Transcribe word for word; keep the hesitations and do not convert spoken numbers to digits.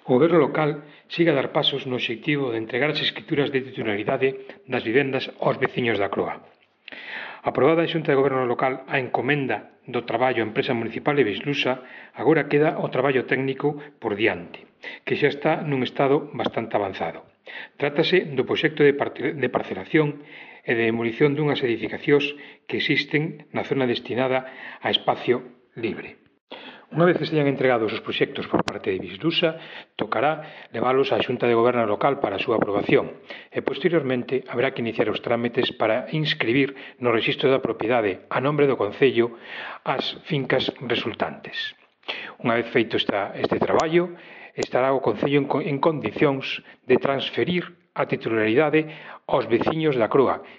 O Goberno local sigue a dar pasos no obxectivo de entregar as escrituras de titularidade das vivendas aos veciños da Croa. Aprobada a Xunta de Goberno local a encomenda do traballo á empresa municipal de Bislusa, agora queda o traballo técnico por diante, que xa está nun estado bastante avanzado. Trátase do proxecto de parcelación e de demolición dunhas edificacións que existen na zona destinada a espacio libre. Unha vez que se teñan entregados os proxectos por parte de Bislusa, tocará leválos á Xunta de Goberno local para a súa aprobación e, posteriormente, haberá que iniciar os trámites para inscribir no rexistro da propiedade a nombre do Concello as fincas resultantes. Unha vez feito esta, este traballo, estará o Concello en, en condicións de transferir a titularidade aos veciños da Croa,